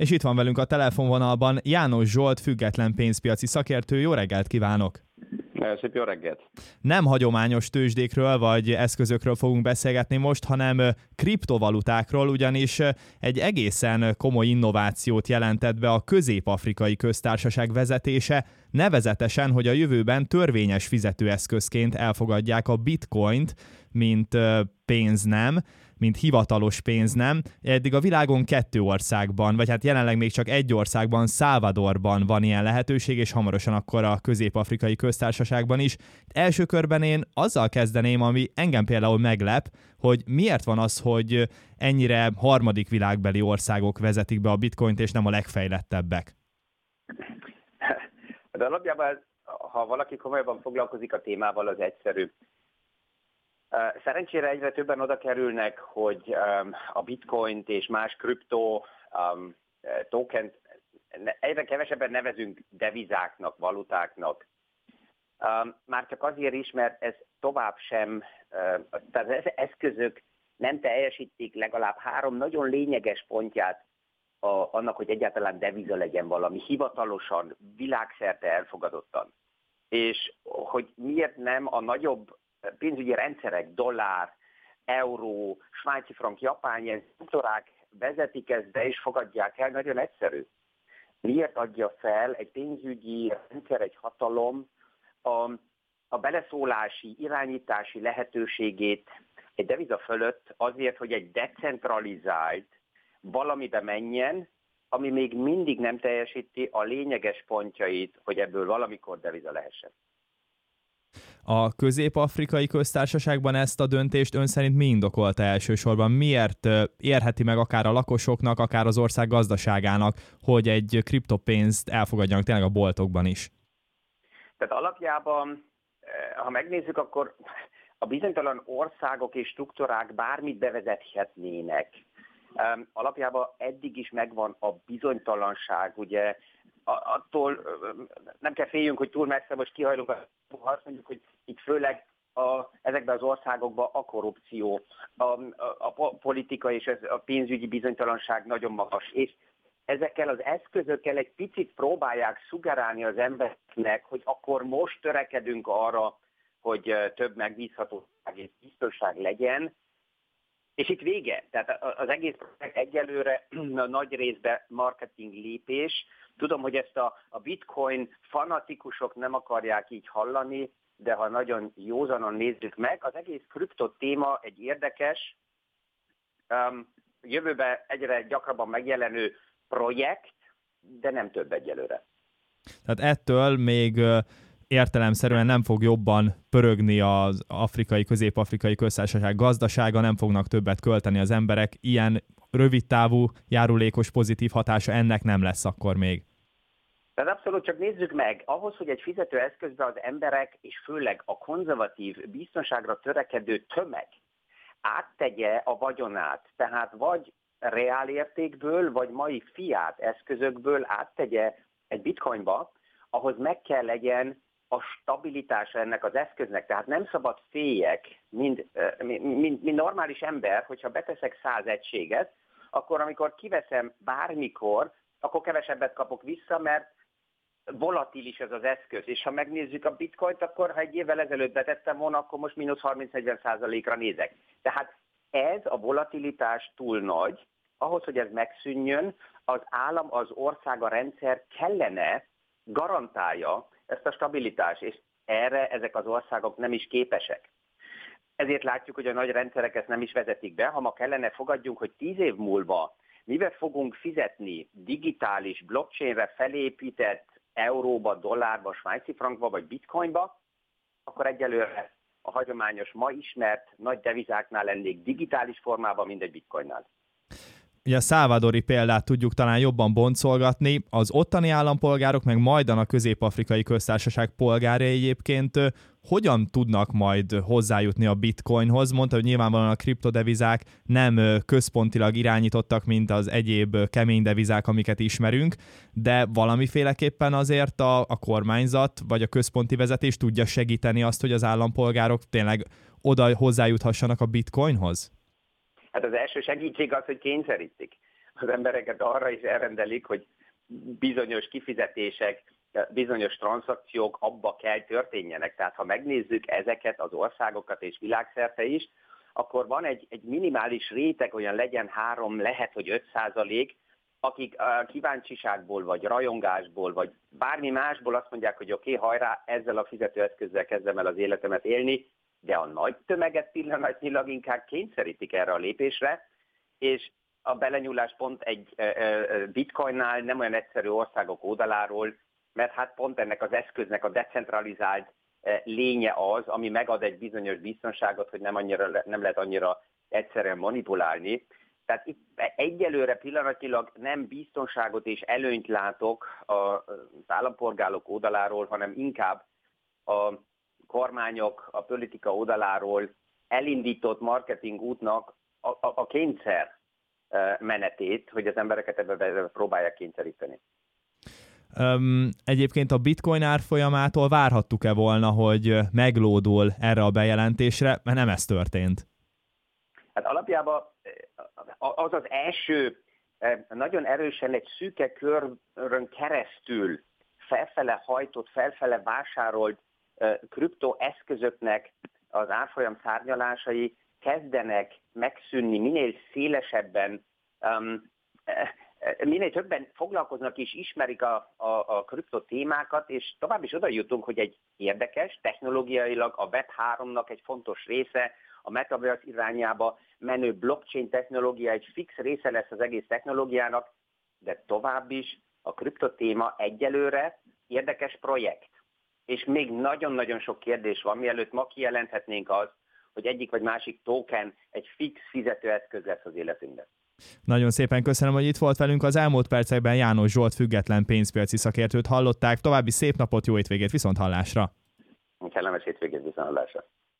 És itt van velünk a telefonvonalban János Zsolt, független pénzpiaci szakértő. Jó reggelt kívánok! Szép jó reggelt! Nem hagyományos tőzsdékről vagy eszközökről fogunk beszélgetni most, hanem kriptovalutákról, ugyanis egy egészen komoly innovációt jelentett be a Közép-Afrikai Köztársaság vezetése, nevezetesen, hogy a jövőben törvényes fizetőeszközként elfogadják a bitcoint, mint pénznem, mint hivatalos pénznem. Eddig a világon 2 országban, vagy hát jelenleg még csak egy országban, Salvadorban van ilyen lehetőség, és hamarosan akkor a Közép-Afrikai Köztársaságban is. Első körben én azzal kezdeném, ami engem például meglep, hogy miért van az, hogy ennyire harmadik világbeli országok vezetik be a bitcoint, és nem a legfejlettebbek. De alapjában, ha valaki komolyabban foglalkozik a témával, az egyszerű. Szerencsére egyre többen oda kerülnek, hogy a bitcoint és más kriptó tokent egyre kevesebben nevezünk devizáknak, valutáknak. Már csak azért is, mert ez tovább sem, tehát az eszközök nem teljesítik legalább 3 nagyon lényeges pontját annak, hogy egyáltalán deviza legyen valami hivatalosan, világszerte elfogadottan. És hogy miért nem a nagyobb pénzügyi rendszerek, dollár, euró, svájci frank, japán, ilyen struktúrák vezetik ezt be és fogadják el, nagyon egyszerű. Miért adja fel egy pénzügyi rendszer, egy hatalom a beleszólási, irányítási lehetőségét egy deviza fölött azért, hogy egy decentralizált valamibe menjen, ami még mindig nem teljesíti a lényeges pontjait, hogy ebből valamikor deviza lehessen. A Közép-Afrikai Köztársaságban ezt a döntést ön szerint mi indokolta elsősorban? Miért érheti meg akár a lakosoknak, akár az ország gazdaságának, hogy egy kriptopénzt elfogadjanak tényleg a boltokban is? Tehát alapjában, ha megnézzük, akkor a bizonytalan országok és struktúrák bármit bevezethetnének. Alapjában eddig is megvan a bizonytalanság, ugye attól nem kell féljünk, hogy túl messze most kihajlunk, azt mondjuk, hogy itt főleg ezekben az országokban a korrupció, a politika és a pénzügyi bizonytalanság nagyon magas, és ezekkel az eszközökkel egy picit próbálják szugerálni az embereknek, hogy akkor most törekedünk arra, hogy több megbízhatóság és biztonság legyen, és itt vége. Tehát az egész projekt egyelőre nagy részben marketing lépés. Tudom, hogy ezt a bitcoin fanatikusok nem akarják így hallani, de ha nagyon józanon nézzük meg, az egész kripto téma egy érdekes, jövőben egyre gyakrabban megjelenő projekt, de nem több egyelőre. Tehát ettől még értelemszerűen nem fog jobban pörögni az Közép-Afrikai Köztársaság gazdasága, nem fognak többet költeni az emberek. Ilyen rövidtávú, járulékos pozitív hatása ennek nem lesz akkor még. Tehát abszolút, csak nézzük meg, ahhoz, hogy egy fizetőeszközbe az emberek, és főleg a konzervatív, biztonságra törekedő tömeg áttegye a vagyonát, tehát vagy reálértékből, vagy mai fiat eszközökből áttegye egy bitcoinba, ahhoz meg kell legyen a stabilitása ennek az eszköznek. Tehát nem szabad féljek, mint normális ember, hogyha beteszek 100 egységet, akkor amikor kiveszem bármikor, akkor kevesebbet kapok vissza, mert volatilis ez az eszköz. És ha megnézzük a bitcoint, akkor ha egy évvel ezelőtt betettem volna, akkor most mínusz 30-40%-ra nézek. Tehát ez a volatilitás túl nagy, ahhoz, hogy ez megszűnjön, az állam, az ország, a rendszer kellene garantálja ezt a stabilitást, és erre ezek az országok nem is képesek. Ezért látjuk, hogy a nagy rendszerek ezt nem is vezetik be. Ha ma kellene fogadjunk, hogy 10 év múlva mivel fogunk fizetni digitális, blockchainre felépített euróba, dollárba, svájci frankba vagy bitcoinba, akkor egyelőre a hagyományos, ma ismert nagy devizáknál lennék digitális formában, mint egy bitcoinnál. Ugye a salvadori példát tudjuk talán jobban boncolgatni, az ottani állampolgárok, meg majdan a Közép-Afrikai Köztársaság polgárai egyébként hogyan tudnak majd hozzájutni a bitcoinhoz? Mondta, hogy nyilvánvalóan a kriptodevizák nem központilag irányítottak, mint az egyéb kemény devizák, amiket ismerünk, de valamiféleképpen azért a kormányzat vagy a központi vezetés tudja segíteni azt, hogy az állampolgárok tényleg oda hozzájuthassanak a bitcoinhoz? Hát az első segítség az, hogy kényszerítik. az embereket arra is elrendelik, hogy bizonyos kifizetések, bizonyos tranzakciók abba kell történjenek. Tehát ha megnézzük ezeket az országokat és világszerte is, akkor van egy minimális réteg, olyan legyen 3, lehet, hogy 5%, akik kíváncsiságból, vagy rajongásból, vagy bármi másból azt mondják, hogy oké, hajrá, ezzel a fizetőeszközzel kezdem el az életemet élni, de a nagy tömeget pillanatnyilag inkább kényszerítik erre a lépésre, és a belenyúlás pont egy bitcoinnál nem olyan egyszerű országok oldaláról, mert hát pont ennek az eszköznek a decentralizált lénye az, ami megad egy bizonyos biztonságot, hogy nem lehet annyira egyszerűen manipulálni. Tehát itt egyelőre pillanatnyilag nem biztonságot és előnyt látok az állampolgárok oldaláról, hanem inkább a kormányok, a politika oldaláról elindított marketing útnak a kényszer menetét, hogy az embereket ebbe próbálják kényszeríteni. Egyébként a bitcoin árfolyamától várhattuk-e volna, hogy meglódul erre a bejelentésre, mert nem ez történt? Hát alapjában az az első nagyon erősen egy szűke körön keresztül felfele hajtott, felfele vásárolt kriptoeszközöknek az árfolyam szárnyalásai kezdenek megszűnni minél szélesebben, minél többen foglalkoznak és ismerik a kriptotémákat, és tovább is oda jutunk, hogy egy érdekes, technológiailag a Web3-nak egy fontos része, a Metaverse irányába menő blockchain technológia egy fix része lesz az egész technológiának, de tovább is a kriptotéma egyelőre érdekes projekt. És még nagyon-nagyon sok kérdés van, mielőtt ma kijelenthetnénk azt, hogy egyik vagy másik token egy fix fizetőeszköz lesz az életünkben. Nagyon szépen köszönöm, hogy itt volt velünk. Az elmúlt percekben János Zsolt független pénzpiaci szakértőt hallották. További szép napot, jó hétvégét, viszont hallásra! Kellemes hétvégét, viszont hallásra!